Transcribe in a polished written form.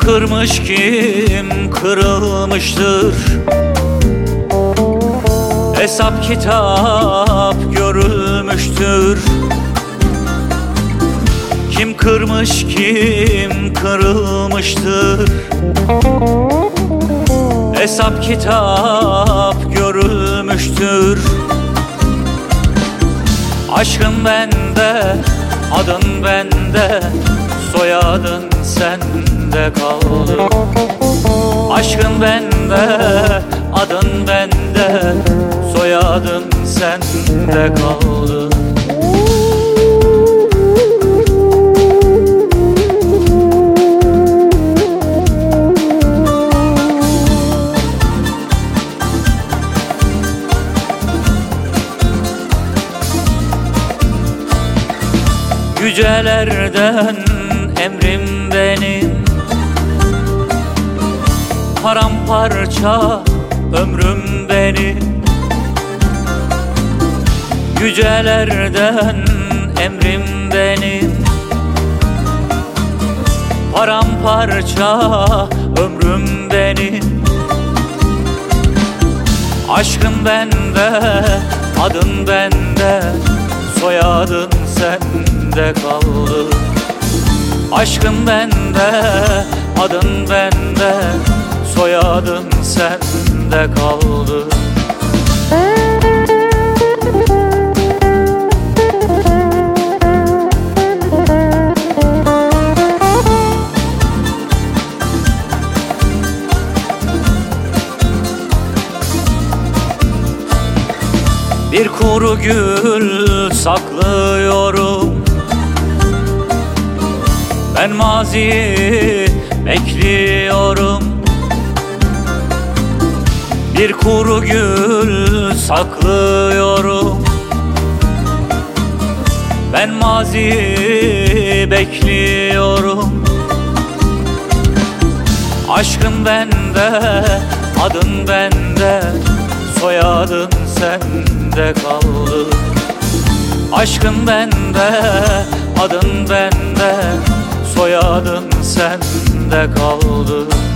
kırmış, kim kırılmıştır? Hesap kitap görülmüştür. Kim kırmış, kim kırılmıştır? Hesap kitap görülmüştür. Aşkın bende, adın bende, soyadın sende kaldı. Aşkın bende, adın bende, soyadın sende kaldı. Yücelerden emrim benim, paramparça ömrüm benim. Yücelerden emrim benim, paramparça ömrüm benim. Aşkın bende, adın bende, soyadın sende kaldı. Aşkın bende, adın bende, soyadın sende kaldı. Bir kuru gül saklıyorum, ben maziyi bekliyorum. Bir kuru gül saklıyorum, ben maziyi bekliyorum. Aşkın bende, adın bende, soyadın sende kaldı. Aşkın bende, adın bende, soyadın sende kaldı.